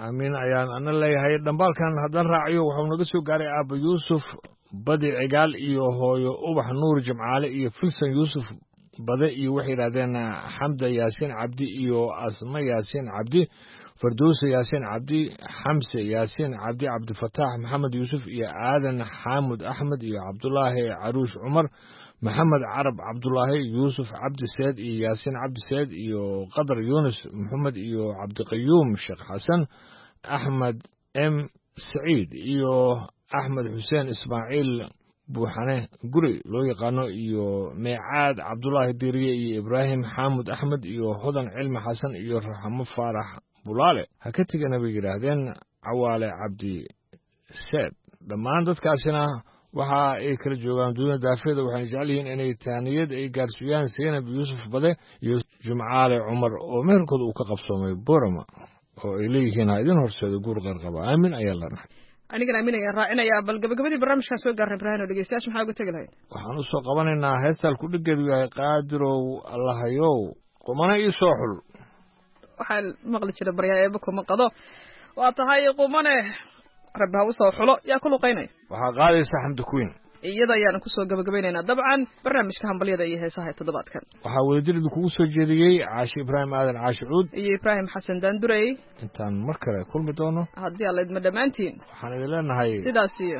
aamiin ayaan ana leeyahay dhambaalkan haddaan raaciyo wuxuu naga soo gaaray aaba yuusuf badi cigaal iyo hooyo ubax nuur jimcaale iyo filson yuusuf bade iyo waxay yidhahdeen xamda yaasiin cabdi iyo asma yaasiin cabdi fardowse yaasiin cabdi xamse yaasiin cabdi cabdifataax maxamed yuusuf iyo aadan xaamud axmed iyo cabdulaahi caruush cumar maxamed carab cabdulaahi yuusuf cabdi seed iyo yaasiin cabdi seed iyo qadar yuunus maxamed iyo cabdiqayuum sheekh xasan axmed m saciid iyo axmed xuseen ismaaciil buuxane guri loo yaqaano iyo meecaad cabdulaahi diiriye iyo ibraahim xaamud axmed iyo hodan cilmi xasan iyo raxmo faarax bulaale ha ka tegana bay yidhaahdeen cawaale cabdi seed dhammaan dadkaasina waxa ay kala joogaan duunya daafeeda waxayna jecel yihiin inay tahniyad ay gaarsiiyaan seynab yuusuf bade iyo jimcaale cumar oo meherkooda uu ka qabsoomay borama oo ay leeyihiin ha idin horseeda guur qarqaba aamin ayaa lanahay anigana aamin ayaan raacinayaa bal gabagabadii barnaamijkan soo gaarnay ibraahim oo dhegeystayaasha maxaa uga tegi lahayd waxaan u soo qabanaynaa heestaan ku dhigeedu yahay qaadirow allahayow qumana ii soo xul waxaa maqli jira baryaa eeba kuma qado waa tahay qumane rabbi ha u soo xulo yaa ku luqaynaya waxaa qaadaysa xamdi queen iyada ayaan kusoo gabagabaynaynaa dabcan barnaamijka hambalyada iyo heesaha ee toddobaadkan waxaa wadajirida kugu soo jeediyey caashi ibraahim aadan caashi cuud iyo ibraahim xasan daandurey intaan mar kale kulmi doono haddii alla idma dhammaantiin waxaan idin leenahay sidaas iyo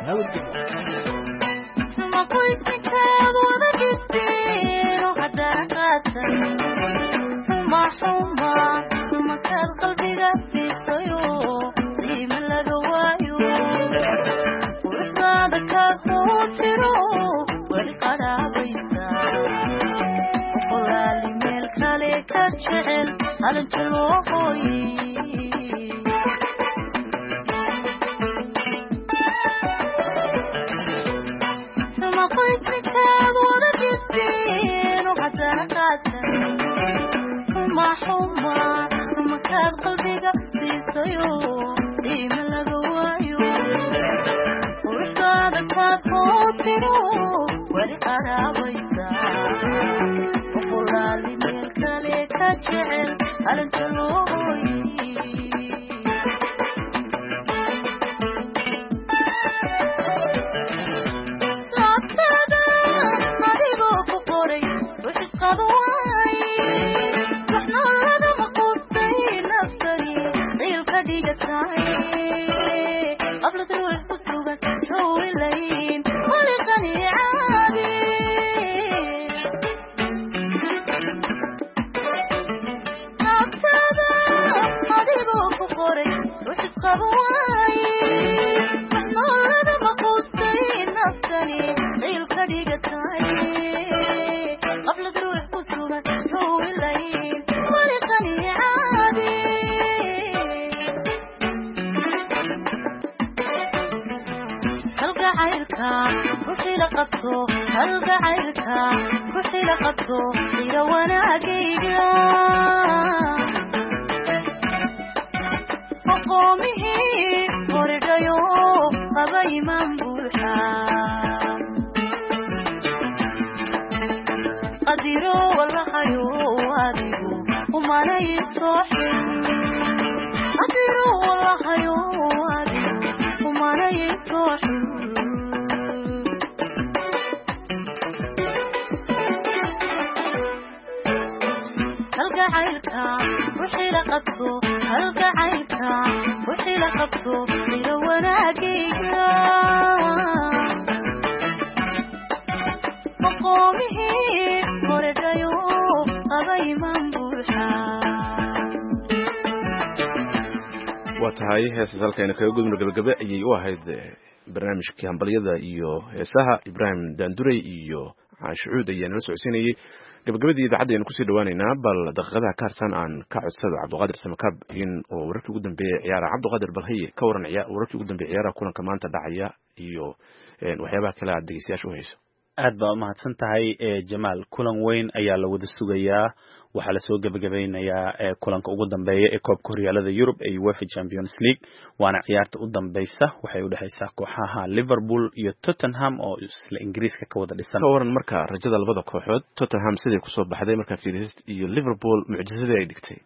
waa tahay heesas halkayna kaga gudubno gabagabe ayay u ahayd barnaamijkii hambalyada iyo heesaha ibraahim daandurey iyo caashicuud ayaan la socodsiinayey gabagabadii idaacadda aynu kusii dhawaaneynaa bal daqiiqadaha ka harsan aan ka codsado cabdiqaadir samakaab in oo wararkii ugu dambeeyey ciyaaraha cabdiqaadir balhaye ka waran wararkii ugu dambeeyey ciyaaraha kulanka maanta dhacaya iyo waxyaabaha kale aad dhegeystayaasha u hayso aad baa umahadsan tahay jamaal kulan weyn ayaa la wada sugayaa waxaa lasoo gebagabeynayaa kulanka ugu dambeeya ee koobka horyaalada Yurub ee UEFA Champions League waana ciyaarta u dambeysa waxay u dhaxaysaa kooxaha Liverpool iyo Tottenham oo isla Ingiriiska ka wada dhisan. Ka waran marka rajada labada kooxood Tottenham sidii ku soo baxday marka fiirist iyo Liverpool mucjisadii ay dhigtay.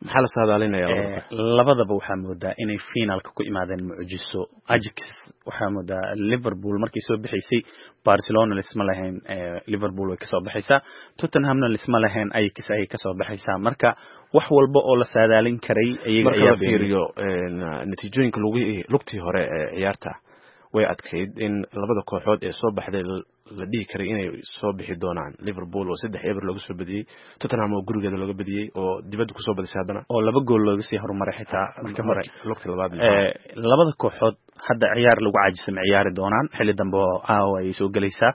maxaa la saadaalinayaa labadaba waxaa moodaa inay finalka ku imaadeen mucjiso. Ajax waxaa moodaa Liverpool markay soo bixaysay Barcelona lisma lahayn, Liverpool way kasoo baxaysaa, Tottenhamna lisma lahayn, Ajax ayay kasoo baxaysaa. Marka wax walba oo la saadaalin karay ayaga ayaa fiiriyo natiijooyinka lugtii hore ee ciyaarta way adkayd in labada kooxood ee soo baxday la dhihi karay inay soo bixi doonaan. Liverpool oo 3-0 lagu soo badiyay, Tottenham oo gurigeeda laga badiyay oo dibadda ku soo badisay haddana oo 2 gool looga sii horumaray xitaa markii hore lugtii labaad. Labada kooxood hadda ciyaar lagu caajisay ciyaari doonaan xilli dambe oo ay soo galaysaa.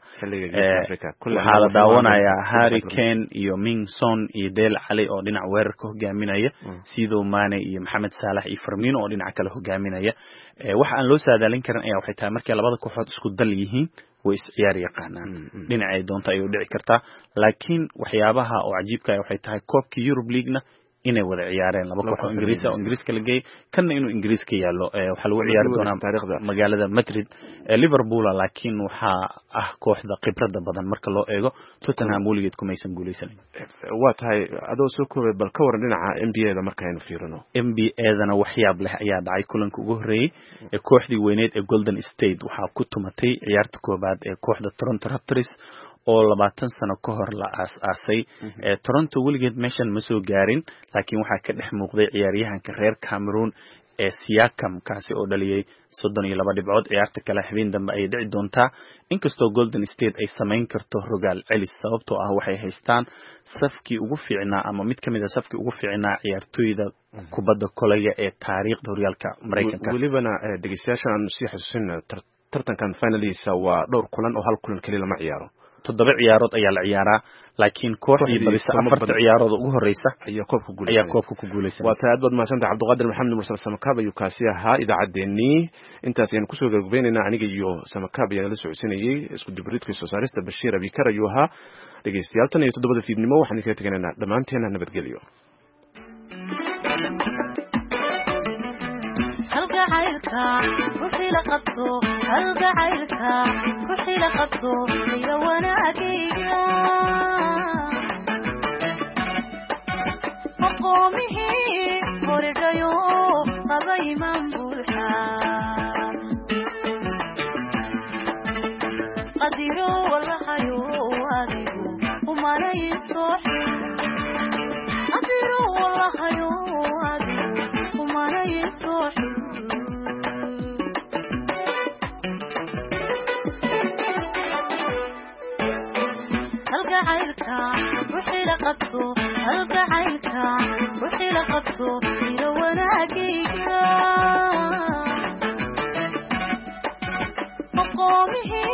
Waxaa la daawanayaa Harry Kane iyo Min Son iyo Dele Alli oo dhinac weerarka hogaaminaya, Sadio Mane iyo Mohamed Salah iyo Firmino oo dhinac kale hogaaminaya. Waxa aan loo saadaalin karin ayaa waxay tahay markay labada kooxood isku dal yihiin way is ciyaar yaqaanaan, dhinacay doonta ay u dhici kartaa. Laakiin waxyaabaha oo cajiibka ah waxay tahay koobka Europe League-na inay wada ciyaareen laba koox oo Ingiriiska la geeyay, kanna inuu Ingiriiska yaalo. Waxaa lagu ciyaari doonaa magaalada Madrid. Liverpool laakiin waxaa ah kooxda khibradda badan marka loo eego, Tottenham weligeed kumaysan guuleysanin. waa tahay adoo soo koobay bal ka waran dhinaca NBA-da markaynu fiirino. NBA-dana waxyaab leh ayaa dhacay kulanka ugu horeeyay ee kooxdii weyneed ee Golden State waxaa ku tumatay ciyaarta koobaad ee kooxda Toronto Raptors oo 20 sano ka hor la aas-aasay. Toronto weligeed meeshan ma soo gaarin, laakiin waxaa ka dhex muuqday ciyaaryahanka reer Cameroon ee Siakam kaasi oo dhaliyay 32 dhibcood. ciyaarta kale habeen dambe ay dhici doontaa, inkastoo Golden State ay samayn karto rogaal celis sababtoo ah waxay haystaan safkii ugu fiicnaa ama mid kamid ah safkii ugu fiicnaa ciyaartooyda kubadda kolayga ee taariikhda horyaalka Mareykanka. welibana dhageystayaashan aan sii xasuusin tartankan finaliisa waa dhowr kulan oo hal kulan kaliya lama ciyaaro. 7 ciyaarood ayaa la ciyaaraa, laakiin kooxdii badisa 4 ciyaarood ugu horeysa ayaa koobka ku guuleysan. waa tahay aad baad mahadsantahay Cabdiqaadir Maxamed Mursal Samakaab ayuu kaasi ahaa idaacaddeenii. intaas ayaan kusoo gabagabaynaynaa aniga iyo Samakaab ayaa la socodsiinayay, isku dibridka soo saarista Bashiir Abikar ayuu ahaa. dhegeystayaal tan iyo 7 fiidnimo waxaan kaga tagaynaa dhammaanteena nabadgelyo. halgacaylka wixii la qabto halgacaylka wixii la qabto iyo wanaagayga aqoomihii horidhayo qaba imaan buuxa qadiro walahayo adigu umanay sooxi qadiro walahayo adigu umanay sooxi halgacaylka wixii la qabto halgacaylka wixii la qabto iyo wanaagayga aqoomihii